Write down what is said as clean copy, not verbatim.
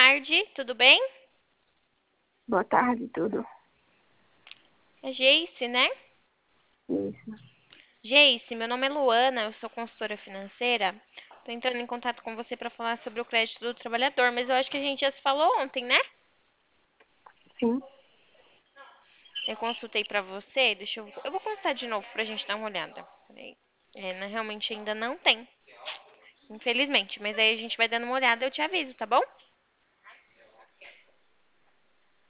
tarde, tudo bem? Boa tarde, tudo. É Geice, né? Isso. Geice, meu nome é Luana, eu sou consultora financeira. Tô entrando em contato com você para falar sobre o crédito do trabalhador, mas eu acho que a gente já se falou ontem, né? Sim, Eu consultei para você, eu vou consultar de novo pra gente dar uma olhada. Peraí. Realmente ainda não tem, infelizmente, mas aí a gente vai dando uma olhada e eu te aviso, tá bom?